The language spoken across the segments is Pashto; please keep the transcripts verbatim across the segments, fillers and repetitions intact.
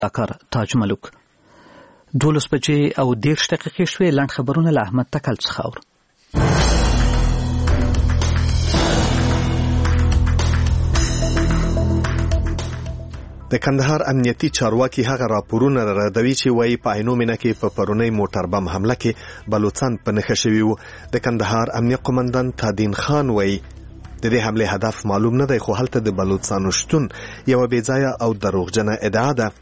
کار تاج ملک. دولس بجې او دېرش دقیقې شوې. لنډ خبرونه له احمد تکل څخه اورو. د کندهار امنیتي چارواکي هغه راپورونه ردوي چې وایي په عینومېنه کې په پرونی موټر بم حمله کې بلوڅان په نښه شوي وو. د کندهار امنیه قومندان تادین خان وایي د دې حمله هدف معلوم نه دی، خو هلته د بلوڅانو شتون یوه بېځایه او دروغجنه ادعا ده.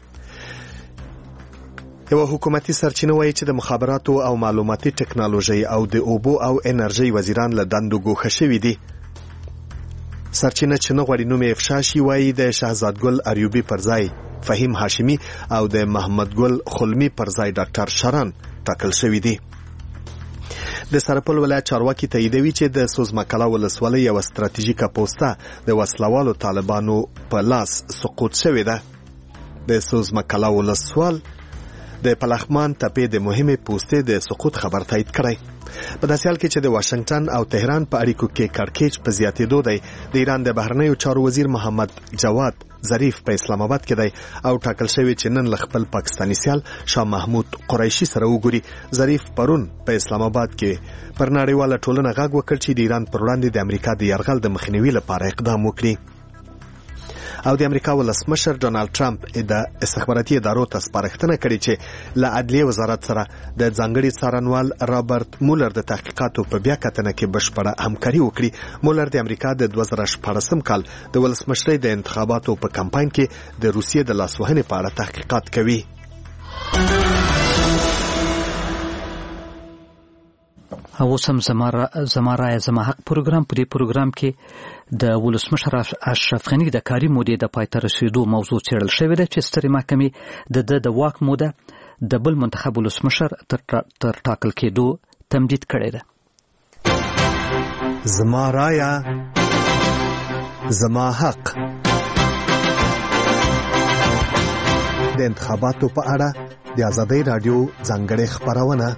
یوه حکومتي سرچینه وایي چې د مخابراتو او معلوماتي ټکنالوژي او د اوبو او انرژي وزیران له دندو ګوښه شوي دي. سرچینه چې نه غواړي نوم یې افشا شي وایي د شهزادګل اریوبي پر ځای فهیم هاشمي او د محمد ګل خلمي پر ځای ډاکټر شران ټاکل شوي دي. د سرپل ولایت چارواکي تاییدوي چې د سوزمکلا ولسوالۍ یوه ستراتیژیکه پوسته د وسلوالو طالبانو په لاس سقوط شوې ده. د سوزمکلا ولسوال د پلخمان تپې د مهمې پوستې د سقوط خبر تایید کړی. په داسې حال کې چې د واشنگټن او تهران په اړیکو کې کړکېچ په زیاتېدو دی، د ایران د بهرنیو چارو وزیر محمد جواد ظریف په اسلام آباد کې دی او ټاکل شوی چې نن له خپل پاکستاني سیال شاه محمود قریشي سره وګوري. ظریف پرون په اسلام آباد کې پر نړیواله ټولنه غږ وکړ چې د ایران پر وړاندې د امریکا د یرغل د مخنیوي لپاره اقدام وکړي. او د امریکا ولسمشر ډونالد ټرمپ د استخباراتي ادارو ته سپارښتنه کړې چې له عدلیې وزارت سره د ځانګړي څارنوال رابرټ مولر د تحقیقاتو په بیا کتنه کې بشپړه همکاري وکړي. مولر د امریکا د دوه زره شپاړسم کال د ولسمشرۍ د انتخاباتو په کمپاین کې د روسیې د لاسوهنې په اړه تحقیقات کوي. اوس هم زما رایه زما حق پروګرام. په دې پروګرام کې د ولسمشر اشرف غني د کاري مودې د پای ته رسیدو موضوع څېړل شوې ده چې سترې محکمې د ده د واک موده د بل منتخب ولسمشر تر ټاکل کېدو تمدید کړې ده. زما رایه زما حق. د انتخاباتو په اړه د آزادۍ راډیو ځانګړې خپرونه.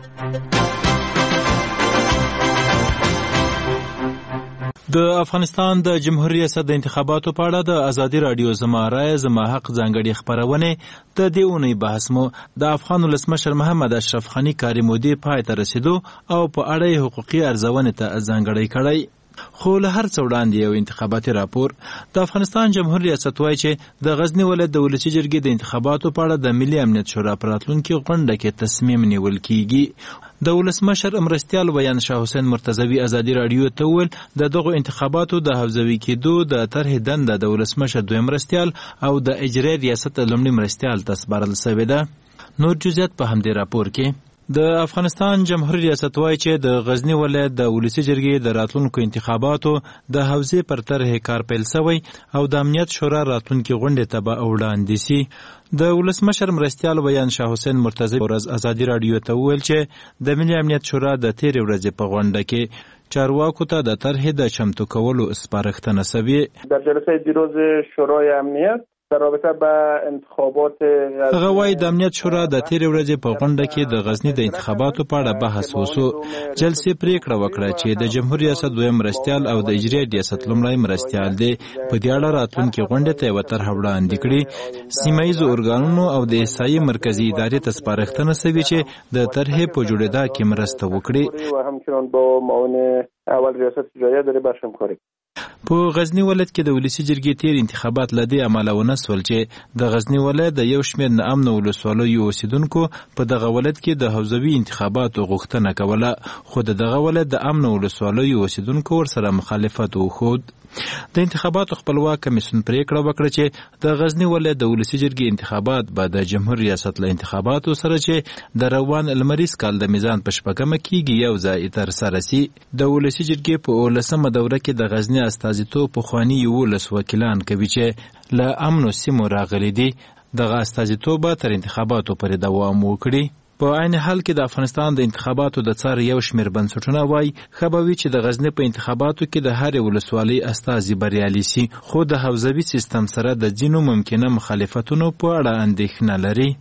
د افغانستان د جمهوریت ریاست د انتخاباتو په اړه د ازادي رادیو زما رایه زما حق ځانګړې خپرونه د دې اونۍ بحث مو د افغان ولسمشر محمد اشرف غني کاري مودې پای ته رسیدو او په اړه یې حقوقي ارزونې ته ځانګړی کړی. خو له هر څه وړاندې یو انتخاباتي راپور د افغانستان جمهوریت ریاست وایي چې د غزني ولایت د ولسي جرګې د انتخاباتو په اړه د ملي امنیت شورا په راتلونکي غونډه کې تصمیم نیول کیږي. د ولسمشر مرستیال ویان شاه حسین مرتضوي ازادي رادیو ته وویل د دغو انتخاباتو د حوزوي کېدو د طرحې دنده د ولسمشر دویم مرستیال او د اجرایي ریاست لومړي مرستیال ته سپارل شوې ده. نور جزئیات په همدې راپور کې. د افغانستان جمهوریت ریاست وایي چې د غزني ولایت د ولسي جرګې د راتلونکو انتخاباتو د حوزې پر طرحې کار پیل شوی او د امنیت شورا راتلونکي غونډې ته به وړاندې شي. د ولسمشر مرستیال ویان شاه حسین مرتضوي ورځ ازادي رادیو ته وویل چې د ملي امنیت شورا د تیرې ورځې په غونډه کې چارواکو ته د طرحې د چمتو کولو سپارښتنه شوې. در جلسه دیروز شورای امنیت در رابطه با انتخابات هغه وایي د امنیت شورا د تیرې ورځې په غونډه کې د غزني د انتخاباتو په اړه بحث وشو. جلسې پریکړه وکړه چې د جمهوریت ریاست دویم مرستیال او د اجرایي ریاست لومړی مرستیال دی په دې اړه راتلونکي غونډې ته یوه طرحه وړاندې کړي. سیمه ییزو ارګانونو او د احصایې مرکزي ادارې ته سپارښتنه شوې چې د طرحې په جوړېدا کې مرسته وکړي. همچنان با معاون اول ریاست اجراییه داره باش همکاری. په غزني ولایت کې د ولسي جرګې تیر انتخابات له دې امله ونه سول چې د غزني ولایت د یو شمېر ناامنه ولسوالیو اوسېدونکو په دغه ولایت کې د حوزوي انتخاباتو غوښتنه کوله، خو د دغه ولایت د امنه ولسوالیو اوسېدونکو ورسره مخالفت وښود. د انتخاباتو خپلواک کمیسیون پریکړه وکړه چې د غزني ولایت د ولسي جرګې انتخابات به د جمهوریت ریاست له انتخاباتو سره چې د روان لمریز کال د میزان په شپږمه کېږي یو ځای ترسره سي. د ولسي جرګې په اوولسمه دوره کې د غزني استازیتوب پخواني یولس وکیلان کوي چې له امنو سیمو راغلي دي. دغه استازیتوب به تر انتخاباتو پورې دوام وکړي. په عین حال کې د افغانستان د انتخاباتو د څار یو شمېر بنسټونه وایي ښه به وي چې د غزني په انتخاباتو کې د هرې ولسوالۍ استازي بریالي سي، خو د حوزوي سیستم سره د ځینو ممکنه مخالفتونو په اړه اندېښنه لري.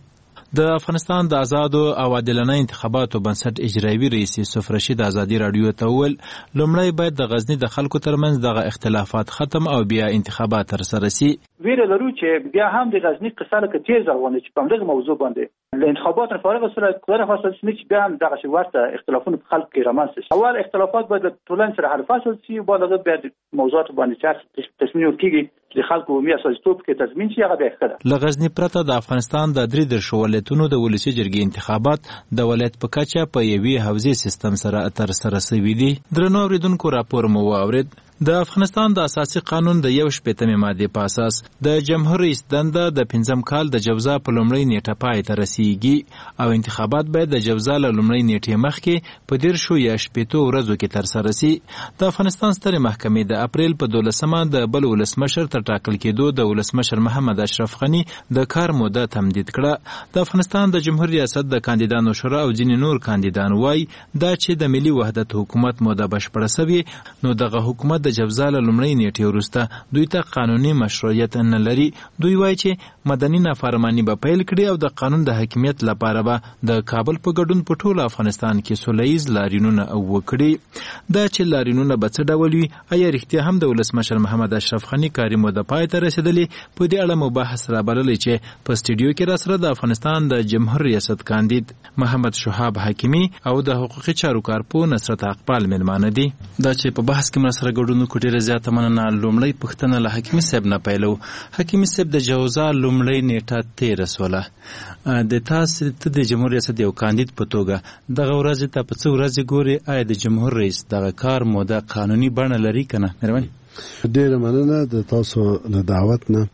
د افغانستان د آزادو او عادلانه انتخاباتو بنسټ اجرایوي رئیس یوسف رشید ازادي رادیو ته وویل لومړی باید د غزني د خلکو ترمنځ دغه اختلافات ختم او بیا انتخابات ترسره سي. ویره لرو چې بیا هم د غزني قصه لکه تیز روانه چې په همدغه موضوع باندې له انتخاباتو فارغ سره قدرت حاصل شي چې بیا هم دغه شی ورته اختلافونه په خلکو کې رامنځته شي. اول اختلافات باید ټولنې سره حل فصل شي او بعد بیا د موضوعات باندې تصمیم ورکړي چې خلکو مې اساسیتوب کې تضمین شي هغه به ښه. له غزني پرته د افغانستان د درې دیرش ولایتونو د ولسي جرګې انتخابات د ولایت په کچه په یوې حوزې سیستم سره ترسره شوي دي. درنو اورېدونکو راپور مو واورېد. د افغانستان د اساسي قانون د یو شپېتمې مادې په اساس د جمهور رئیس دنده د پنځم کال د جوزا په لومړۍ نیټه پای ته رسیږي او انتخابات باید د جوزا له لومړۍ نیټې مخکې په دیرشو یا شپېتو ورځو کې ترسره سي. د افغانستان سترې محکمې د اپریل په دولسمه د بل ولسمشر تر ټاکل کېدو د ولسمشر محمد اشرف غني د کار موده تمدید کړه. د افغانستان د جمهور ریاست د کاندیدانو شورا او ځینې نور کاندیدان وایي دا چې د ملي وحدت حکومت موده بشپړه سوې نو دغه حکومت د جوزا له لومړۍ نیټې وروسته دوی ته قانوني مشروعیت نه لري. دوی وایي چې مدني نافرماني به پیل کړي او د قانون د حاکمیت لپاره به د کابل په ګډون په ټول افغانستان کې سوله ییز لارینونه وکړي. دا چې لارینونه به څه ډول وي، آیا رښتیا هم د ولسمشر محمد اشرف غني کاري موده پای ته رسېدلې؟ په دې اړه مو بحث رابللی چې په سټوډیو کې راسره د افغانستان د جمهور ریاست کاندید محمد شهاب حکیمي او د حقوقي چارو کارپو نصرت اقبال مېلمانه دي. دا چې په بحث کې مرسره ګډون کو ډېره زیاته مننه. لومړی پوښتنه له حکیمي صاحب نه پیلو. حکیمي صاحب د جوزا لومړۍ نیټه تېره سوله، د تاسو ته د جمهور ریاست یو کاندید په توګه دغه ورځې ته په څه ورځې ګوري؟ آیا د جمهور رئیس دغه کار موده قانوني بڼه لري که نه؟ مهرباني. ډېره مننه د تاسو له دعوت نه.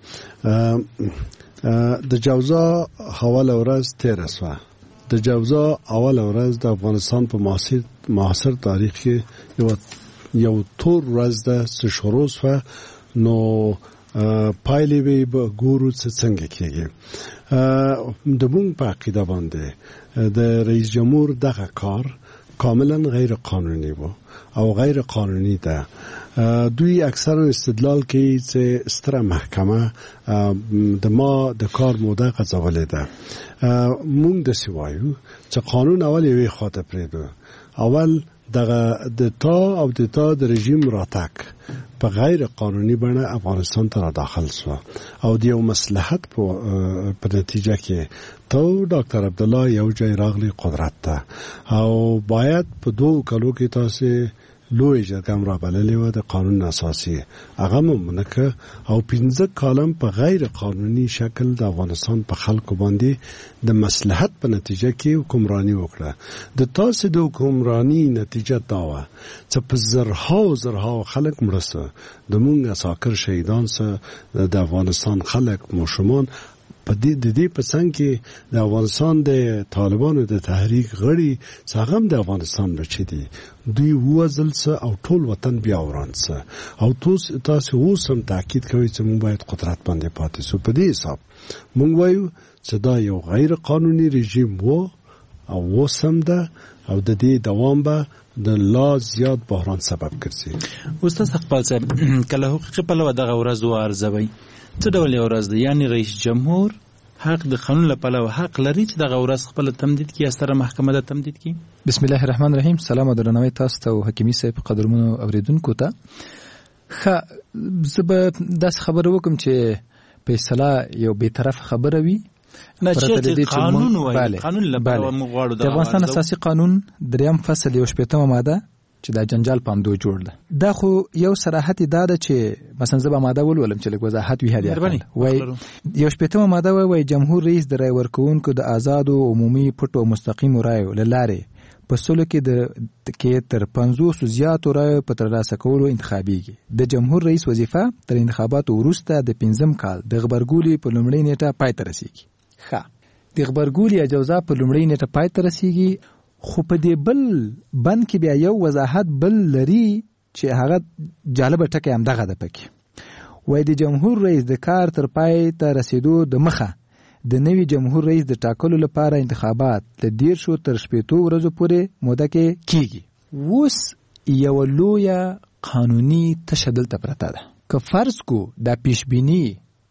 د جوزا اوله ورځ تېره سوه. د جوزا اوله ورځ د افغانستان په معاصر معاصر تاریخ کې یو یو تور ورځ ده چې شروع شوه، نو پایلې به به ګورو چې څنګه کېږي. د مونږ په عقیده باندې د رئیس جمهور دغه کار کاملا غیر قانوني و او غیر قانوني ده. دوی اکثر استدلال کوي چې ستره محکمه د ما د کار موده قضاولی ده. مونږ داسې وایو چې قانون اول یوې خواته پرېږدو. اول دغه د تا او د تا د رژیم راتګ په غیر قانوني بڼه افغانستان ته را داخل شو او د یو مصلحت په نتیجه کې تو ډاکټر عبدالله یو ځای راغلی قدرت ته او باید په دوه کلو کې تاسو لوی جرګه هم رابللې وه د قانون اساسي، هغه ممنکه او پنځه کالم په غیر قانوني شکل د افغانستان په خلکو باندې د مصلحت په نتیجه کې حکمرانی وکړه. د تاسو د حکمرانی نتیجه دا وه چې په زرهاو زرهاو خلک مړه سوه، د مونږ اساکر شهیدان سوه، د افغانستان خلک ماشومان په دې د دې په څنګ کې د افغانستان د طالبانو د تحریک غړي چې هغه هم د افغانستان بچي دي، دوی ووځل څه او ټول وطن بیا وران څه او تاسو تاسو اوس هم تاکید کوي چې موږ باید قدرت باندې پاتې شو. په دې حساب موږ وایو چې دا یو غیر قانوني رژیم وو او اوس هم ده او د دې دوام به د لا زیات بحران سبب ګرځي. استاد اقبال صاحب، کله حقوقي پلوه دغه ورځ وارزوي څه ډول یو ورځ ده؟ یعنی رئیس جمهور حق د قانون له پلوه حق لري چې دغه ورځ خپل تمدید کړي، ستره محکمه د تمدید کړي. بسم الله الرحمن الرحیم. سلام او درناوی تاسو ته او حکیمي صاحب قدرمنو اوریدونکو ته. ښه، زه به داسې خبره وکړم چې فیصله یو بیطرف خبره وي نه چې قانون وایي، قانون له پلوه موږ غواړو د افغانستان اساسي قانون دریم فصل یو شپېتمه ماده چې دا جنجال پاندو جوړ ده. دا خو یو صراحت دا ده چې مثلا زه به ماده ولولم چې لږ وضاحت وي. هدي وای یو شپېتمه ماده وای جمهور رئیس د رای ورکوونکو د آزاد او عمومي پټو مستقیم رایو له لارې په سلو کې د کې تر پنځوس زیاتو رایو په ترلاسه کولو انتخابیږي. د جمهور رئیس وظیفه تر انتخاباتو وروسته د پنځم کال د خبرګولي په لومړۍ نیټه پای ته رسیږي. ښه، د خبرګولي اجازه په لومړۍ نیټه پای ته رسیږي، خو په دې بل بند کې بیا یو وضاحت بل لري چې هغه جالبه ټکی همدغه ده پکې. وایي د جمهور رئیس د کار تر پای ته رسیدو د مخه د نوي جمهور رئیس د ټاکلو لپاره انتخابات له دیرشو تر شپېتو ورځو پورې موده کې کیږي. اوس یوه لویه قانوني تشه دلته پرته ده. که فرض کو دا پیشبیني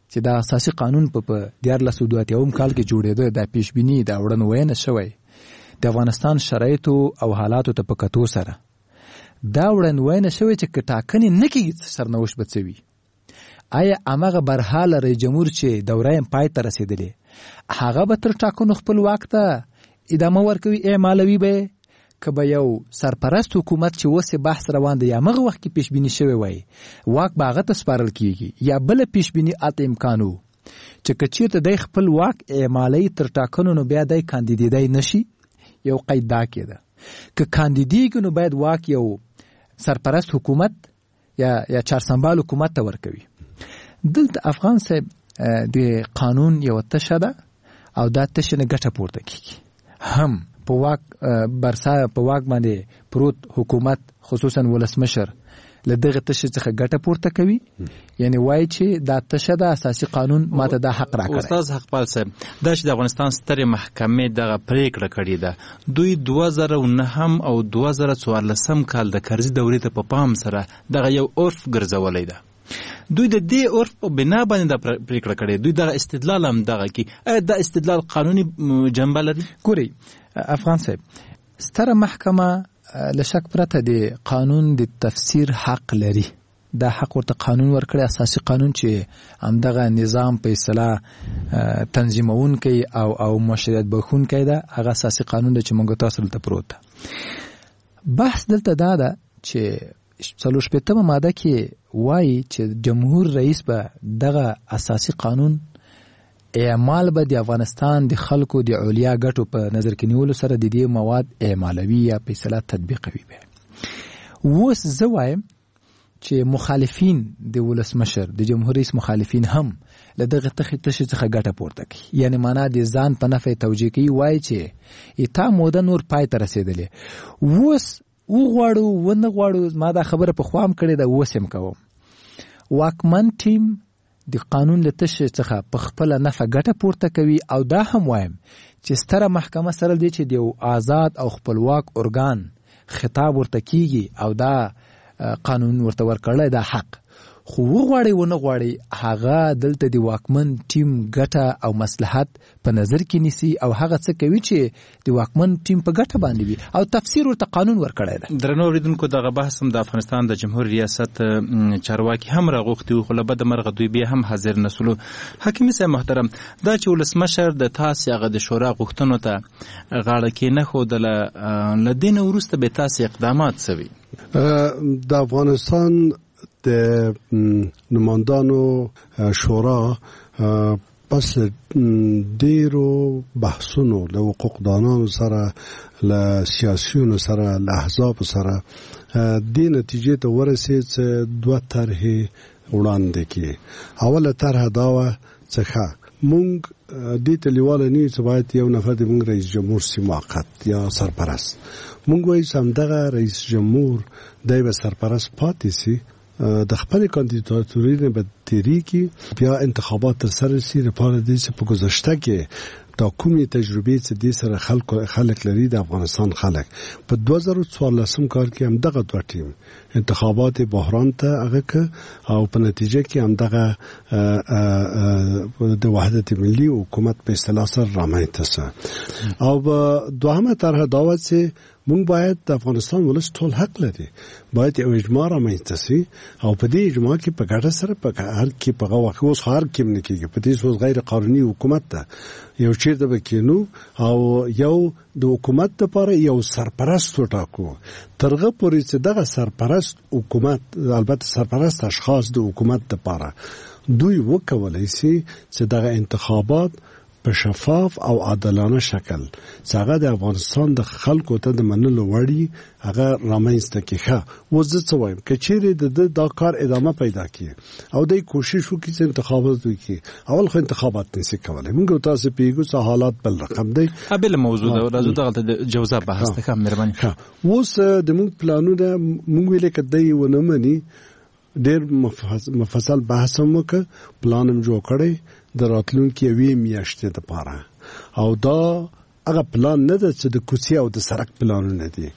چې دا اساسي قانون په دیارلس سوه دوه اتیا کال کې جوړېده، دا پیشبیني دا وړاندوینه شوی د افغانستان شرایطو او حالاتو ته په کتو سره دا وړاندوینه شوی چې که ټاکنې نه کېږي سرنوشت به څه وي. آیا هماغه برحاله رئیس جمهور چې دوره یې پای ته رسېدلې هغه به تر ټاکنو خپل واک ته ادامه ورکوي اعمالوي به، که به یو سرپرست حکومت چې اوس بحث روان دی یا هغه وخت کې پیشبیني شوی وای واک به هغه ته سپارل کېږي، یا بله پیشبیني اته امکان و چې که چېرته دی خپل واک اعمالوي تر ټاکنو نو بیا دی کاندیدېدی نشي. یو قید دا کېده که کاندیدېږي نو باید واک یو سرپرست حکومت یا یا چارسنبال حکومت ته ورکوي. دلته افغان صاحب د قانون یو تشه ده او دا تشه نه ګټه پورته کېږي. هم په واک برسا په واک باندې پروت حکومت خصوصا ولسمشر له دغه تشه څخه ګټه پورته کوي، یعنی وایي چې دا تشه ده اساسي قانون ماته دا حق راکړی. استاد حقپال صاحب دا چې د افغانستان سترې محکمې دغه پریکړه کړې ده، دوی دوه زره و نهم او دوه زره څوارلسم کال د کرزي دورې ته په پام سره دغه یو عرف ګرځولی ده. دوی د دې عرف په بنا باندې دا پریکړه کړې، دوی دغه استدلال هم دغه کې آیا دا استدلال قانوني جنبه لري؟ ګورئ افغان صاحب، ستره محکمه له شک پرته د قانون د تفسیر حق لري. دا حق ورته قانون ورکړی، اساسي قانون چې همدغه نظام په اصطلاح تنظیمونکی او او مشروعیت بخښونکی ده، هغه اساسي قانون ده چې موږ تاسو دلته پروت ده. بحث دلته دا ده چې څلور شپېتمه ماده کې وایي چې جمهور رئیس به دغه اساسي قانون اعمال به د افغانستان د خلکو د علیا ګټو په نظر کې نیولو سره د دې مواد اعمالوي یا په اصطلاح تطبیقوي به. اوس زه وایم چې مخالفین د ولسمشر د جمهور رئیس مخالفین هم له دغه تشې څخه ګټه پورته کوي، یعنی معنا د ځان په نفع توجیه کوي، وایي چې اتا موده نور پای ته رسېدلې، اوس وغواړو ونه غواړو. ما دا خبره په خوا هم کړې ده، اوس هم کوم. واکمن ټیم د قانون له تشې څخه په خپله نفع ګټه پورته کوي، او دا هم وایم چې ستره محکمه سره دی چې د یو آزاد او خپلواک ارګان خطاب ورته کیږي او دا قانون ورته ورکړی دا حق، خو وغواړي ونه غواړي هغه دلته د واکمن ټیم ګټه او مصلحت په نظر کې نیسي او هغه څه کوي چې د واکمن ټیم په ګټه باندې وي او تفسیر ورته قانون ورکړی ده. درنو اوریدونکو، دغه بحث هم د افغانستان د جمهور ریاست چارواکي هم راغوښتي وو، خو له بده مرغه دوی بیا هم حاضر نسولو. حکیمي صاحب محترم، دا چې ولسمشر د تاسې هغه د شورا غوښتنو ته غاړه کېنښودله، له دې نه وروسته به تاسې اقدامات څه وي؟ د افغانستان د نمایندانو شورا پس ډیرو بحثونو له حقوقدانانو سره، له سیاسیونو سره، له احزاب سره دې نتیجې ته ورسېد چې دوه طرحې وړاندې کړي. اوله طرحه دا وه چې ښه مونږ دې ته لیواله نه یو چې باید یو نفر د مونږ رئیس جمهور سي موقت یا سرپرست. مونږ وایو چې همدغه رئیس جمهور دی به سرپرست پاتې سي، د خپل کاندیداتوري نه به تیریږي، بیا انتخابات تر سره سي لپاره دې چې په گذشته کې دا کومې تجربې چې دې سره خلک خلک لري د افغانستان خلک په دوه زره څوارلسم کال کې هم دغه دوه ټیم انتخابات بحران ته هغه که او په نتیجه کې هم دغه د وحدت ملي حکومت په اصطلاح سره رامنځته سه. او دوهمه طرح دا و چې مونږ باید د افغانستان ولس ټول حق لري، باید یو اجماع رامنځته سي او په دې اجماع کې په ګډه سره په هر کې په غوښه اوس هر کې نه کېږي، په دې اوس غیر قانوني حکومت ده یو چیرته به کېنو او یو د حکومت لپاره یو سرپرست وټاکو، ترغه پورې چې دغه سرپرست حکومت، البته سرپرست اشخاص د حکومت لپاره دوی وکولای شي چې دغه انتخابات په شفاف او عادلانه شکل چې هغه د افغانستان د خلکو ته د منلو وړي هغه رامنځته کړي. و زه څه وایم که چیرې د دا کار ادامه پیدا کړي او دوی کوشش وکړي چې انتخابات وکړي، اول خو انتخابات نشي کولای. موږ تاسو پیګو چې حالات بل رقم دی، بل موضوع ده راځو دغه د جوزا بحث ته کوم مهرباني. اوس د موږ پلانونه موږ ویل کدی ونه مني، ډېر مفصل بحث هم وکړ، پلان هم جوړ کړی د راتلونکي یوې میاشتې دپاره، او دا هغه پلان نه ده چې د کوڅې او د سړک پلانونه دي،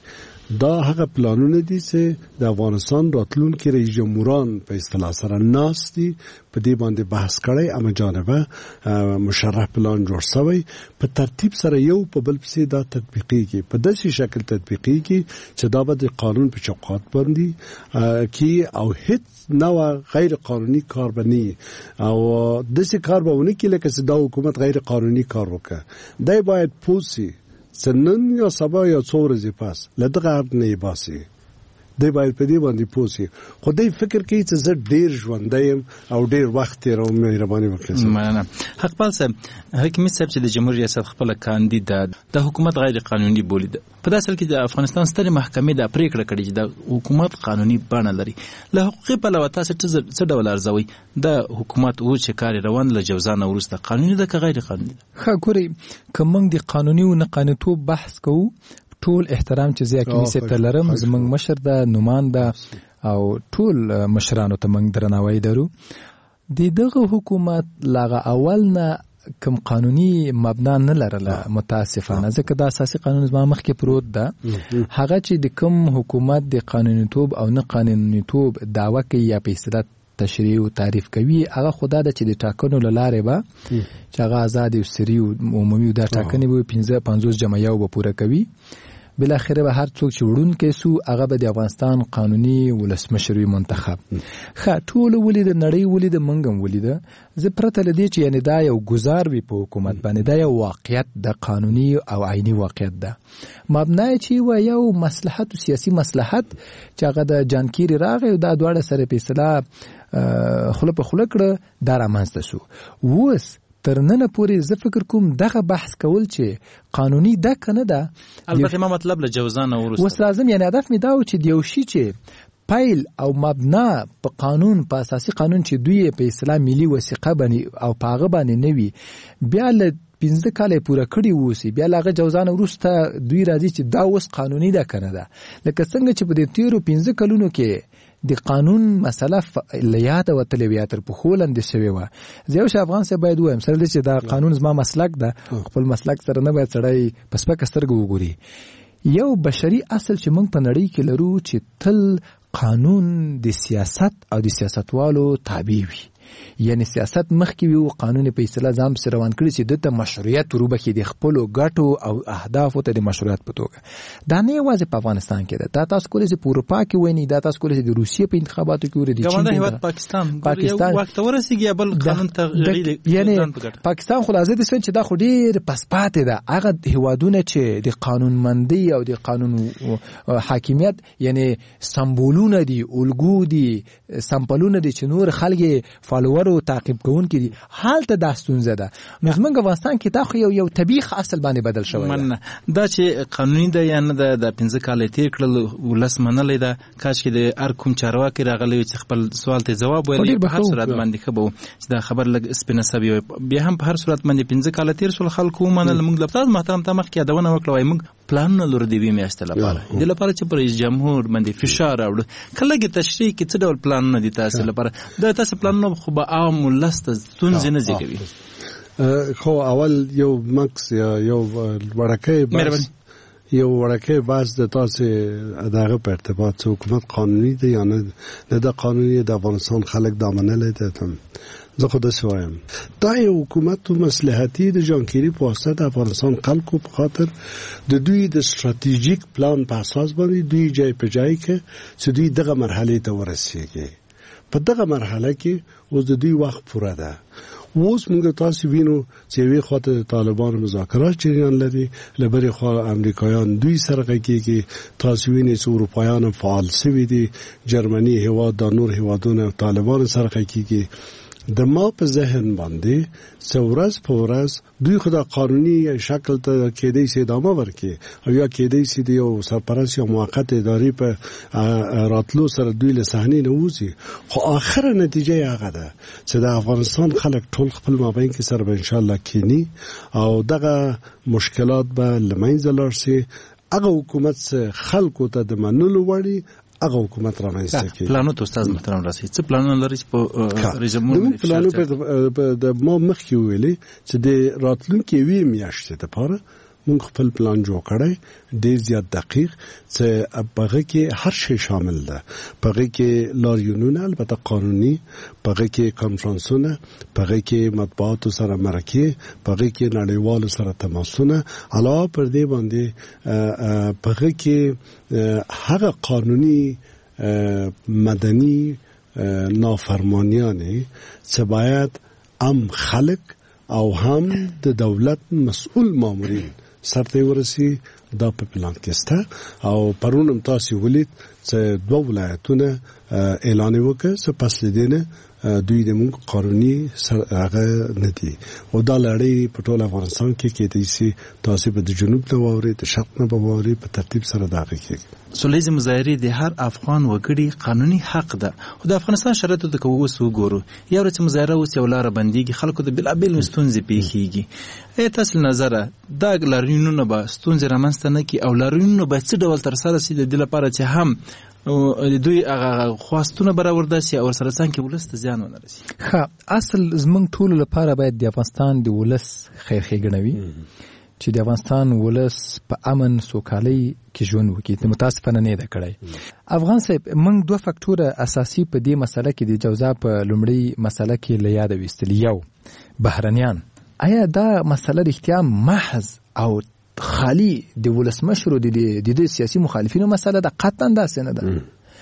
دا هغه پلانونه دي چې د افغانستان راتلونکي رئیس جمهوران په اصطلاح سره ناس دي په دې باندې بحث کړی اما جانبه مشرح پلان جوړ شوی په ترتیب سره یو په بل پسې دا تطبیقیږي په داسې شکل تطبیقیږي چې دا به د قانون په چوکاټ باندې کې او هیڅ نوع غیر قانوني کار بني او داسې کار به ونه کې لکه چې دا حکومت غیر قانوني کار وکړي دا باید پوسی سنن یا سبا یا څو ورځې پس له دغه حد نه یې باسي دی باید په دې باندې پوسی خو دی فکر کوي چې زه ډېر ژوندی یم او ډېر وخت تېروم مهرباني وکړئ. مننه. حقپال صاحب حکیمي صاحب چې د جمهور ریاست خپله کاندید د حکومت غیر قانوني بولي په داسې حال کې د افغانستان سترې محکمې دا پرېکړه کړې چې د حکومت قانوني بڼه لري له حقوقي پلوه تاسو څه ډول ارزوئ د حکومت اوس چې کار روان له جوزا نه وروسته قانوني ده که غیر قانوني ده؟ ښه ګورئ که موږ د قانوني او نه قانونیتوب بحث کوو ټول احترام چې زه حکیمي صاحب ته لرم زموږ مشر ده نومان ده او ټول مشرانو ته موږ درناوی لرو د دغه حکومت لاغه اول نه کوم قانوني مبنا نه لرله متاسفانه ځکه دا اساسي قانون زما مخکې پروت ده هغه چې د کوم حکومت د قانونیتوب او نه قانونیتوب دعوه کوي یا په اصطلاح تشریح او تعریف کوي هغه خدا د چې د ټاکنو لاره به چې هغه آزاد او سری او عمومي د ټاکنې به پنځه پنځوس جمعیو به پوره کوي بل اخره به هر څوک چې وړونکی سو هغه به د افغانستان قانوني ولسمشر منتخب ښه ټول ولید نړۍ ولید منګم ولید زه پرته لدی چې یعنی دا یو گزار وي په حکومت باندې دا یو واقعیت د قانوني او عیني واقعیت ده مبنای چې و یو مصلحت او سیاسي مصلحت چې هغه د جانکيري راغی او دا دواړه سره په اصطلاح خله په خله کړه دا رامنځته شو وس تر نن پورې زه فکر کوم دغه بحث کول چې قانوني ده کنه ده البته ما مطلب له جوزانه ورسته وس لازم یعنی هدف می دا و چې دیو شي چې پیل او مبنا په قانون په اساسي قانون چې دوی په اسلام ملي وثیقه باندې او پاغه باندې نوي بیا له پنځه کاله پوره کړی ووسی بیا لاغه جوزانه ورسته دوی راځي چې دا اوس قانوني ده کنه ده لکه څنګه چې په دې تیرو پنځه کلونو کې د قانون مسله لیات او تلویات په خولند شوی و زه یو افغان سره باید وایم سره چې دا قانون زما مسلک ده خپل مسلک سره نه باید سړی پس پک سترګو وګوري یو بشري اصل چې موږ په نړۍ کې لرو چې تل قانون د سیاست او د سیاستوالو تابع وي یعنی سیاست مخکې وي او قانون په اصطلاح ځام سره روان کړی چې دته مشروعیت وروبخي د خپل ګټو او اهدافو ته د مشروعیت په توګه دا نه یوازې په افغانستان کې ده دا تاسو کولای چې په اروپا کې ویني دا تاسو کولای چې د روسیې په انتخاباتو کې وری دي چې هیواد پاکستان پاکستان وخت ورسیږي بل قانون تغییر یعنی پاکستان خلاصه دي چې دا خو ډیر پسپات ده هغه هیوادونه چې د قانونمندي او د قانون حاکمیت یعنی سمبولونه دي الګو دي سمپلونه دي چې نور خلک فالوور او تعقیب کوونکي دي حالت د ستونزه ده نو زمونږ افغانستان کې دا خو یو یو طبيعي اصل باندې بدل شوی من دا چې قانوني ده یا نه ده د پنځه کال تیر کړل ولس منلې ده کاش کې د هر کوم چارواکي راغلی چې خپل سوال ته جواب ویلی په هر صورت باندې خبو چې دا خبر لګ سپینه سبي بیا هم په هر صورت باندې پنځه کال تیر سول خلکو منل موږ د تاسو محترم ته مخ کې ادونه وکړو موږ پلان نه لور دی وی میاشته لپاره د لپاره چې پر رئیس جمهور باندې فشار راوړ کله کې تشریح کې څه ډول پلان نه دي تاسو لپاره د تاسو پلان نه خو به عام ولست ستونزې نه زیږوي خو اول یو مکس یا یو ورکه بس یو ورکه بس د تاسو دغه په ارتباط حکومت قانوني دی یا نه د قانوني د افغانستان خلک دامنه لیدل زه خو داسې وایم دا یو حکومت مصلحتي د جانکيري په واسطه د افغانستان خلکو په خاطر د دوی د ستراتیژیک پلان په اساس باندې دوی جای په جای کې چې دوی دغه مرحله ته ورسیږي په دغه مرحله کې اوس د دوی وخت پوره ده اوس موږ تاسو وینو چې وی خاطر طالبان مذاکرات جریان لري لبري خو امریکایان دوی سره کېږي تاسو وینئ چې اروپایان فعال شوي دي جرمني هواد د نور هوادونو طالبان سره کېږي د ما په ذهن باندې څورز په ورځ دوی خدا قانوني شکل ته کېدای شي ادامه ورکړي او یا کېدای شي د یو سرپرست یا موقت اداري په راتلو سره دوی له صحنې نه وځي خو اخره نتیجه هغه ده چې د افغانستان خلک ټول خپل مابین کې سره به ان شاء الله کینی او دغه مشکلات به لمنځه لاړ شي هغه حکومت خلکو ته د منلو وړي هغه حکومت را منځته کوي پلانو ته استاد محترم راسي څه پلانونه لري په رژیم پلانو په د ما مخکې ویلي چې د راتلونکي وی میاشتې لپاره موږ خپل پلان جوړ کړی ډیر زیات دقیق چې هغه کې هر شی شامل ده. هغه کې لاریونونه البته قانوني، هغه کې کانفرنسونه، هغه کې مطبوعات سره مرکه، هغه کې نړیوال سره تماسونه، علاوه پر دې باندې هغه کې هغه قانوني مدني نافرمانیانه چې باید هم خلک او هم د دولت مسؤل مامورین سرته ورسي دا په پلان کې سته. او پرونم تاسو ولید چې دوه ولایتونه اعلان وکړ چې پس لیدنه دوی د موږ قانوني هغه ندي او دا لړۍ په ټول افغانستان کې کېدای شي تاسو په جنوب ته ووري د شرق نه ووري په ترتیب سره دا کېږي. سولېز مظاهره د هر افغان وګړي قانوني حق ده. خو د افغانستان شرایطو د کووس وګورو یو ورځ مظاهره اوس یو لار بنديږي، خلکو د بلابل مستونزې پیښیږي. اې تاسو نظر دا لارینونه به ستونزې رامنځته نه کی او لارینونه به څه ډول تر سره سي د لپاره چې هم دوی هغه خواستونه برابر داسي او سره څنګه ولست زیان ونه رسي. ها اصل زمونږ ټول لپاره باید د افغانستان د ولس خیر ښېګڼوي چې د افغانستان ولس په امن سوکالۍ کې ژوند وکړي. د متاسفانه نه ده کړی. افغان صاحب موږ دوه فاکټوره اساسي په دې مسله کې د جوزا په لومړی مسله کې له یاد وستل. یو بهرنیان، آیا دا مسله رښتیا محض او خالی د ولسمشرو د د سیاسي مخالفینو مسله ده؟ قطعا داسې نه ده.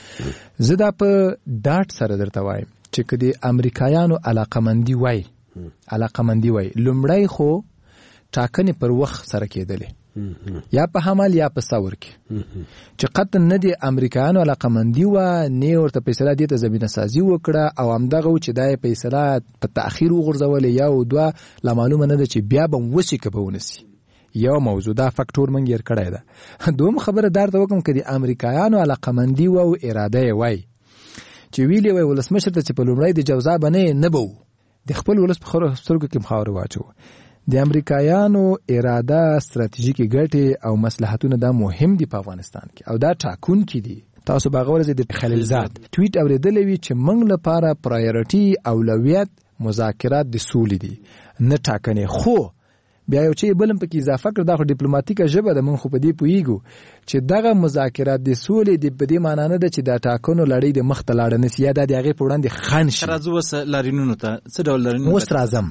زه دا په ډاټ سره درته وایم چې که د امریکایانو علاقمندي وای علاقمندي وای لومړی خو ټاکنې پر وخت سره کېدلې، یا په حمل یا په ثور کې، چې قطعا نه د امریکایانو علاقمندي وه، نه ورته فیصله دې ته زمینه سازي وکړه او همدغه و چې دا یې فیصله په تأخیر وغورځولې. یا او دوه لا معلومه نه ده چې بیا به وشي که به ونسي. یو موضوع دا فاکټور منګ یې کړی ده. دوم خبره درته وکم که د امریکایانو علاقمندي و او اراده یې وای چې ویلې وای ولسمشر ته چې په لومړی د جوزا بنې نه به د خپل ولس په سترګو کې مخاوره واچو. د امریکایانو اراده، ستراتیژیکي ګټې او مصلحتونه دا مهم دي په افغانستان کې او دا ټاکونکي دي. تاسو باغور زه د خلیلزاد ټویټ اوریدلې وی چې موږ لپاره پرایورټي اولویت مذاکرات د سولې دي نه ټاکنې. خو بیا یو چې بلم پکې اضافه کړ دا خو ډیپلوماټیکه ژبه ده، موږ خو په دې پوهیږو چې دغه مذاکرات د سولې د په دې معنی نه ده چې دا ټاکنو لړۍ د مخ ته لاړه نسی یا د هغې په وړاندې خنډ شي. راځو اوس لارینونو ته څه ډول لارینونه؟ اوس راځم.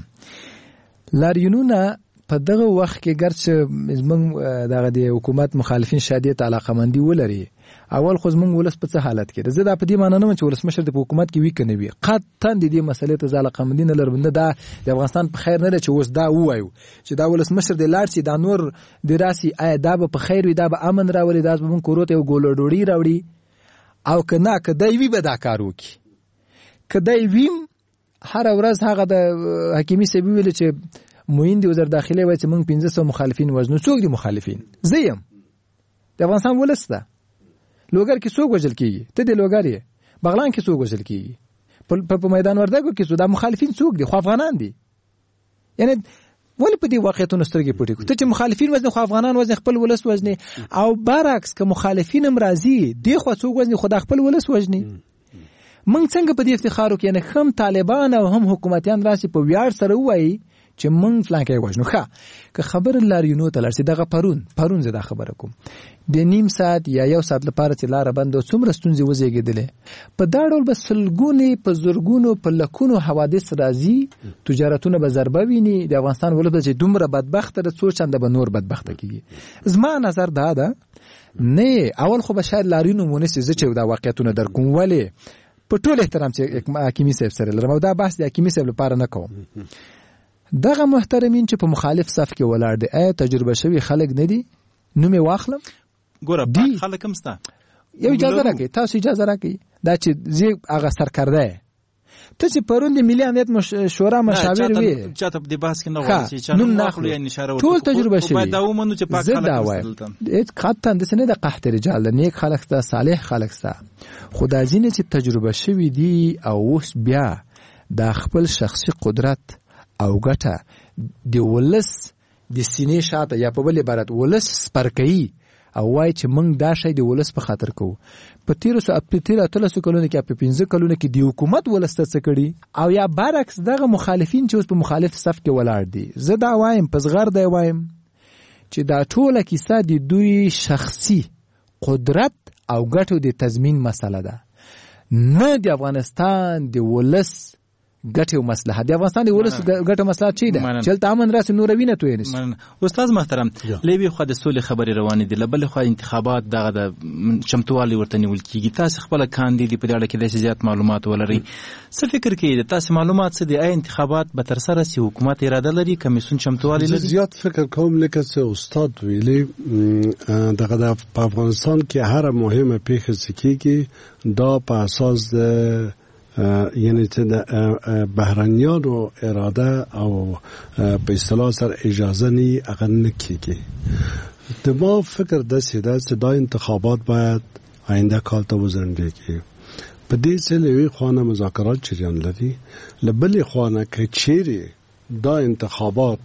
لارینونه په دغه وخت کې ګرچه زموږ دغه د حکومت مخالفین شدید علاقمندي ولري، اول خو زموږ ولس په څه حالت کې ده. زه دا په دې معنی نه چې ولسمشر د حکومت کې وي که نه وي، قطعا د دې مسلې ته زه علاقمندي نه لرم. نه دا د افغانستان په خیر نه ده چې اوس دا ووایو چې دا ولسمشر د لاړ شي دا نور د راسي، آیا دا به په خیر وي، دا به امن راولي، دا به موږ کورو ته یو ګوله ډوډۍ راوړي او که نه که دی وي به دا کار وکړي. که دی ویم هره ورځ هغه د حکیمي صاحب ویل چې موین دی وزیر داخله وایي چې موږ پنځه سوه مخالفین وژنو. څوک دي مخالفین؟ زه یم، د افغانستان ولس ده. لوګر کې څوک وژل کېږي؟ ته د لوګر یې. بغلان کې څوک وژل کېږي؟ په میدان وردګو کې څوک؟ دا مخالفین څوک دي؟ خو افغانان دي. یعنی ولې په دې واقعیتونو سترګې پټې کړو؟ ته چې مخالفین وژنې خو افغانان وژنې، خپل ولس وژنې، او برعکس که مخالفین هم راځي دې خوا څوک وژنې خو دا خپل ولس وژنې. موږ څنګه په دې افتخار وکړو؟ یعنې هم طالبان او هم حکومتیان راسي په ویاړ سره ووایي چې موږ فلان کې وژنو. ښه که خبره لارینو ته لاړ شي، دغه پرون پرون زه دا خبره کوم د نیم ساعت یا یو ساعت لپاره چې لاره بنده څومره ستونزې وزېږېدلې، په دا ډول به سلګونې په زرګونو په لکونو حوادث راځي، تجارتونه به ضربه ویني، د افغانستان ولس به چې دومره بدبخته ده څو چنده به نور بدبخته کېږي. زما نظر دا ده نه اول خو به شاید لارینو مونسي زه چې دا واقعیتونه در کوم، ولې په ټول احترام چې حکیمي صاحب سره لرم او دا بحث د حکیمي صاحب لپاره نه کوم، دغه محترمین چې په مخالف صف کې ولاړ دي آیا تجربه شوي خلک نه دي؟ نوم یې واخلم ګوره خلک هم سته. یو اجازه راکړئ، تاسو اجازه راکړئ دا چې زه هغه سرکرده یم. ته چې پرون د ملي امنیت شورا مشاور وي چاته د بحث کې نه غواړي چې نوم ناخلو یا اشاره ورته ټول تجربه شوي باید دا ومنو چې پاک خلک دلته هیڅ قطعا داسې نه د قحط رجال د نیک خلک سته، صالح خلک سته، خو دا ځینې چې تجربه شوي دي او اوس بیا دا خپل شخصي قدرت او ګټه د ولس د سینې شاته یا په بل عبارت ولس سپرکوي او وایي چې موږ دا شی د ولس په خاطر کوو. په تیرو سو په تیرو اتلسو کلونو کې په پنځه کلونو کې د حکومت ولس ته څه کړي او یا برعکس دغه مخالفین چې اوس په مخالف صف کې ولاړ دي. زه دا وایم په زغر دی وایم چې دا ټوله کیسه د دوی شخصي قدرت او ګټو د تضمین مسله ده، نه د افغانستان د ولس ګټه او مصلحت. د افغانستان د ولس ګټه مصلحت چی ده؟ چې تامن راس نور وینه توې نشي. استاد محترم، لوي خو د سولې خبرې روانې دي، لبل خو انتخابات دغه د چمتووالي ورته نیول کیږي. تاسو خپل کاندید په اړه کې د زیات معلومات ولري، څه فکر کوي؟ تاسو معلومات څه دي؟ آیا انتخابات به تر سره سي؟ حکومت اراده لري؟ کمیسیون چمتووالي لري؟ زیات فکر کوم لکه چې استاد ویلي دغه د افغانستان کې هر مهمه پیښه سکیږي دا په اساس د یعنی چې د بهرنیانو اراده او په اصطلاح سره اجازه نه هغه نه کیږي. د ما فکر داسې ده چې دا انتخابات باید آینده کال ته وځنډېږي. په دې چې لوی خوانه مذاکرات جریان لري، لبلې خوانه که چیرې دا انتخابات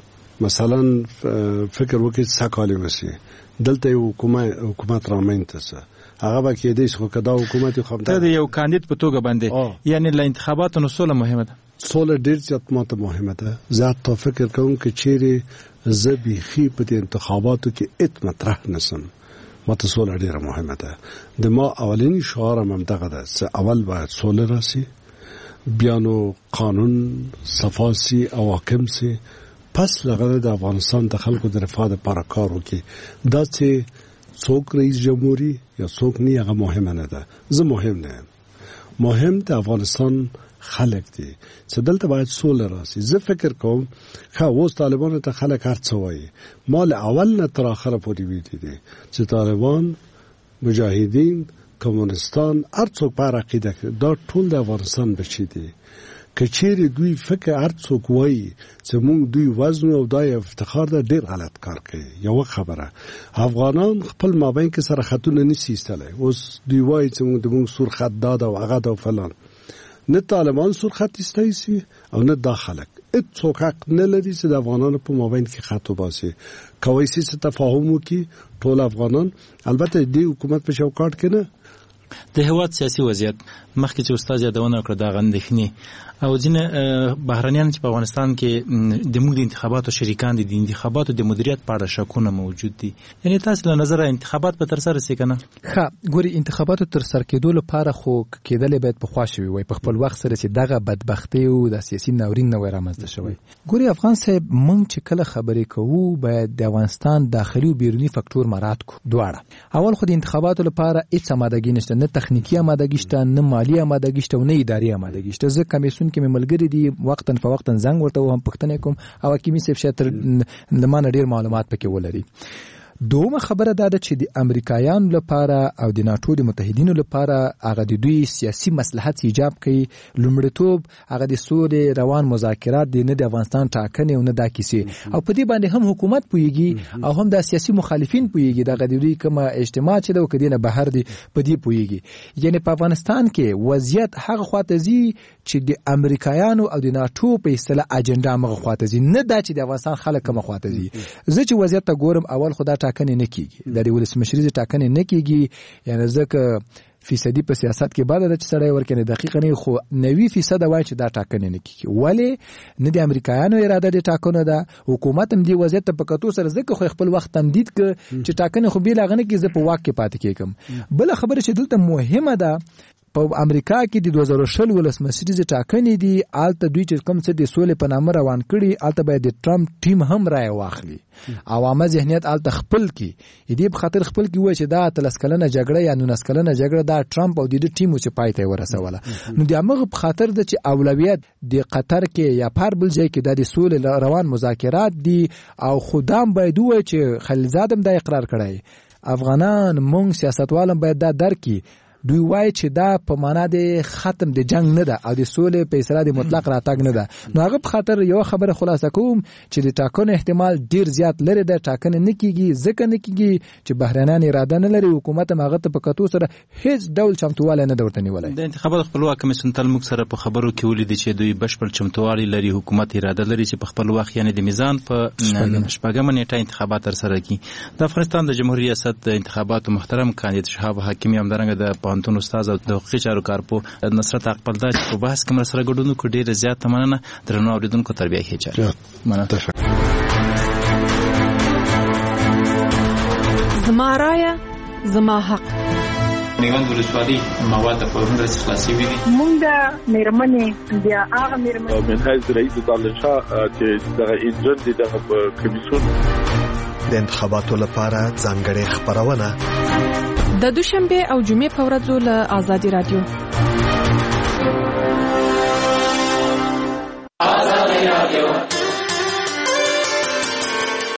مثلا فکر وکړي سکالی وسی دلته یو حکومت حکومت رامنځته سه هغه به کېدای شي خو که دا حکومت خو ته د یو کاندید په توګه باندې یعنی له انتخاباتو نو سوله مهمه ده. سوله ډېر زیات ماته مهمه ده. زه تا فکر کوم که چیرې زه بیخي په دې انتخاباتو کې ات مطرح نسم، ماته سوله ډېره مهمه ده. د ما اولینی شعار هم دغه ده چې اول باید سوله راسي، بیا نو قانون صفا سي او حاکم سي، پس لغه د افغانستان د خلکو د رفاه لپاره کار وکړي. دا چې څوک رئیس جمهوری یا څوک نه هغه مهمه نه ده. زه مهم نه یم، مهم د افغانستان خلک دي چې دلته باید سوله راسي. زه فکر کوم خو اوس طالبانو ته خلک هر څه وایي، مال اول نه تر اخره پورې ویلي دي چې طالبان، مجاهدین، کمونستان هر څوک په عقیده کې دا ټول د افغانستان بچی دي. که چیرې دوی فکر هر څوک وایي چې موږ دوی وزن او دای افتخار ده، ډېر غلط کار کوي. یو خبره افغانان خپل مابین کې سره خطونه نشي ایستلی. اوس دوی وایي چې موږ د موږ سور خط داد او هغه دا فلان، نه طالبان سور خط ایستلی سي او نه دا خلک. هیڅوک حق نه لري چې د افغانانو په مابین کې خط وباسي. کولی شي چې تفاهم وکړي ټول افغانان، البته د حکومت په چوکاټ کې نه. د هیواد سیاسي وضعیت مخکې چې استاد یادونه وکړه دا غندښنې او ځینې بهرنیان چې په افغانستان کې د موږ د انتخاباتو شریکان دي، د انتخاباتو د مدیریت په اړه شکونه موجود دي. یعنی تاسو له نظره انتخابات به تر سره سي کنه؟ ښه ګوري، انتخاباتو تر سره کېدو لپاره خو کېدل باید په خوا شوي وي، په خپل وخت سره چې دغه بدبختي او د سیاسي ناورین نه وای رامنځته شوی. ګوري افغان صاحب، موږ چې کله خبرې کوو باید د افغانستان داخلي او بیرونی فاکتور مراعات کو. دواړه اول خو د انتخاباتو لپاره هیڅ آمادګي نشته، نه تخنیکی آمادګي شته، نه مالی آمادګي شته او نه اداري آمادګي شته. ځکه کمیسیون کې ملګری دي وقتن فوقتن زنګ ورته هم پښتنه کوم او حکیمي صاحب شتر لمانه ډیر معلومات پکې ولري. دومره خبره ده چې د امریکایانو لپاره او د ناتو د متحدینو لپاره هغه د دوی سیاسي مصلحت ایجاب کوي. لومړیتوب هغه د سولې روان مذاکرات دي، نه د افغانستان ټاکنې او نه دا کیسې. او په دې باندې هم حکومت پوهیږي او هم د سیاسي مخالفین پوهیږي دغه د دوی کومه اجتماع چې د وکړي نه بهر دي په دې پوهیږي. یعنی په افغانستان کې وضعیت هغه خواته زی چې د امریکایانو او د ناتو په اصطلاح اجنډا مغه خواته زی، نه دا چې د افغانستان خلک کومه خواته زی. زه چې وضعیت ته ګورم، اول خدا ټاکنې نه کیږي، د ولسمشرۍ ټاکنې نه کیږي. یعنی ځکه فیصدی په سیاست کې بعد د چړای ورکنه دقیق نه خو نوي فیصد وای چې دا ټاکنې نه کیږي. ولی نه د امریکایانو اراده د ټاکنو ده، حکومت هم دی وضعیت په کتو سره ځکه خو خپل وخت تمدید ک چې ټاکنې خو بیل غنه کې ز په واک کې پاتې کېږم. بل خبره چې دلته مهمه ده، په امریکا کې د دوه زره شل ولسمشرۍ ټاکنې دي، آلته دوی چې کوم څه د سولې په نامه روان کړي، آلته باید د ټرمپ ټیم هم رائے واخلي. عوامه ذهنیت آلته خپل کی دې په خاطر خپل کی وای چې دا تلس کلنه جګړه یا نونس کلنه جګړه دا ټرمپ او د دې ټیمو چې پای ته ورسوله. نو د امغه په خاطر د چې اولویت د قطر کې یا پر بل ځای کې د سولې روان مذاکرات دي او خدام باید وای چې خلیلزاد هم دا اقرار کړی. افغانان مونږ سیاستوالم باید دا درکې دوی وای چې دا په معنا د ختم د جنگ نه ده او د سولې په اصطلاح د مطلق راتګ نه ده. نو هغه په خاطر یو خبره خلاصه کوم چې د ټاکنو احتمال ډیر زیات لري، د ټاکنې نه کیږي ځکه نه کیږي چې بهرانيان اراده نه لري، حکومت هم هغه ته په کتو سره هیڅ ډول چمتووالی نه ورته نیولای. د انتخاباتو خپلواک کمیسیون تل موږ سره په خبرو کې ولیدي چې دوی بشپړ چمتووالی لري، حکومت اراده لري چې په خپل وخت یعنی د میزان په شپږم نیټه انتخابات تر سره کړي. د افغانستان د جمهوریت ریاست د انتخاباتو محترم کاندید شهاب حکیمی هم درنګ د پانتون استاد او د حقوقي چارو کارپو نصرت اقبالدار په بحث کې سره ګډون کو ډیر زیات مننه. درنو اوریدونکو تربیه هي چاره مننه. زما رایه زما حق. میوند ولسوالۍ مواد د فورم رس خلاصي وي. مونږ د میرمنې بیا هغه میرمنې منهج رئیس دالله شاه چې دغه انجن دي دغه کمیسیون د انتخاباتو لپاره ځانګړې خبرونه د دوشنبه او جمعې په ورځو له آزادي رادیو